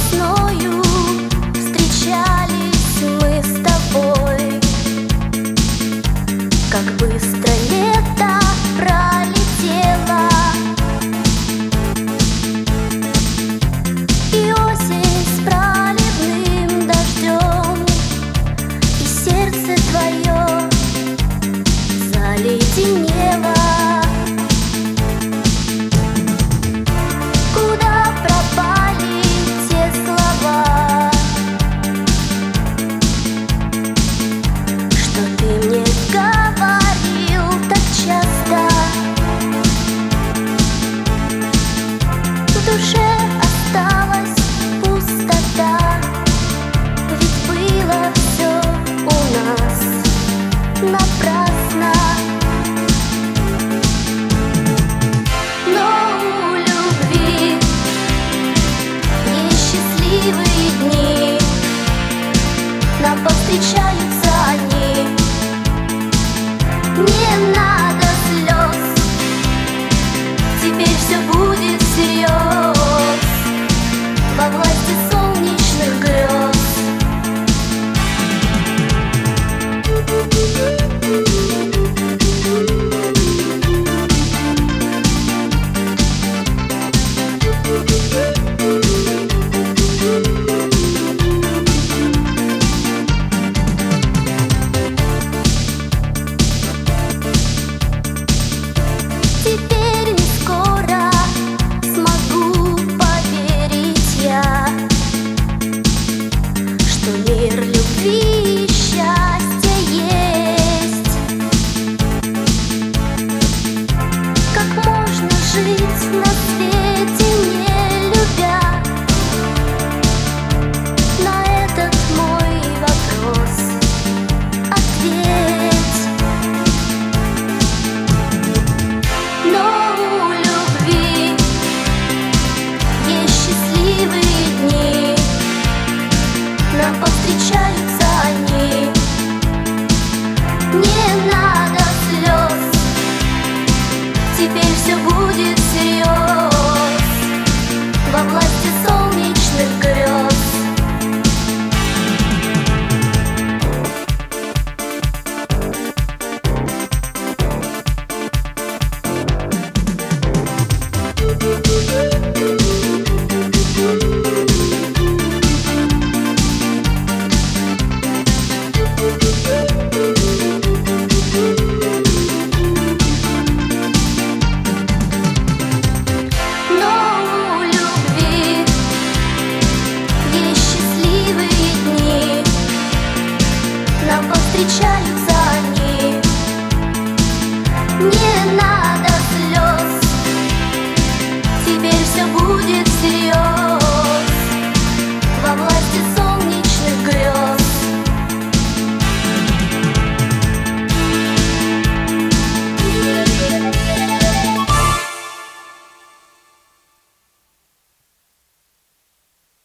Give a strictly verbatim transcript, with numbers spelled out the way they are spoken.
весною встречались мы с тобой. Как быстро лето пролетело, и осень с проливным дождем, и сердце твое заледенело. Куда пропали те слова, что ты мне говорил так часто? В душе осталась пустота, ведь было все у нас напрасно. Но у любви несчастливые дни нам повстречались